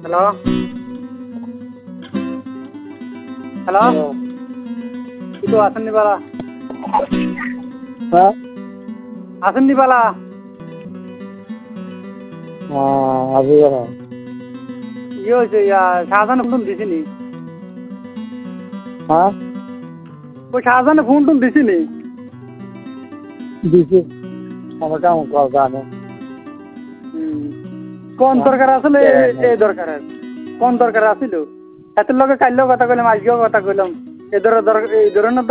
hello hello কিন্তু আসেননি বালা হ্যাঁ আসেননি বালা আজি ইয়ে হয়েছে শাহজাহান ফোন দিছিনি হ্যাঁ ওই শাহজাহানে ফোন টোন দিছিনি দিছি আমার কাম করবা না কোন দরকার আসলে এই দরকার কোন দরকার আসিল এত লগে কাইলেও কথা কইলাম আজকেও কথা কইলাম এই ধরনের